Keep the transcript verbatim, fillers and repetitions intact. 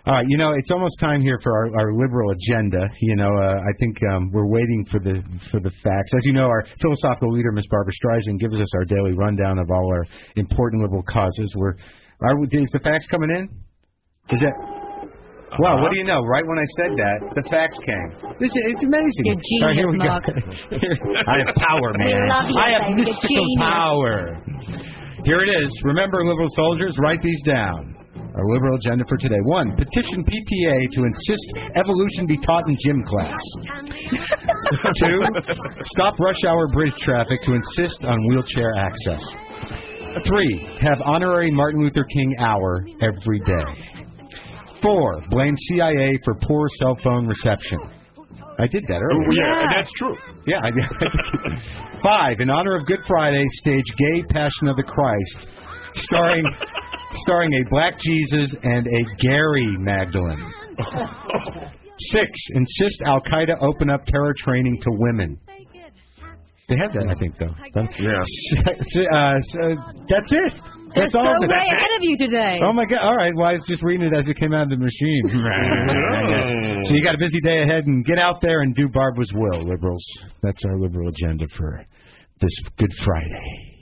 All right, you know, it's almost time here for our, our liberal agenda. You know, uh, I think um, we're waiting for the for the facts. As you know, our philosophical leader, Miss Barbara Streisand, gives us our daily rundown of all our important liberal causes. We're, are, is the facts coming in? Is that... Uh-huh. Wow, what do you know? Right when I said that, the facts came. This is, it's amazing. You're genius, All right, here we Mark. go. I have power, man. We love you, I have baby. mystical You're power. Here it is. Remember, liberal soldiers, write these down. Our liberal agenda for today. One, petition P T A to insist evolution be taught in gym class. Two, stop rush hour bridge traffic to insist on wheelchair access. Three, have honorary Martin Luther King hour every day. Four, blame C I A for poor cell phone reception. I did that earlier. Oh, yeah, yeah, that's true. Yeah. I did. Five, in honor of Good Friday, stage Gay Passion of the Christ, starring starring a Black Jesus and a Gary Magdalene. Six, insist Al Qaeda open up terror training to women. They have that, I think, though. Yeah. Uh, so that's it. That's They're all. so way ahead of you today. Oh, my God. All right. Well, I was just reading it as it came out of the machine. So you got a busy day ahead, and get out there and do Barbara's will, liberals. That's our liberal agenda for this Good Friday.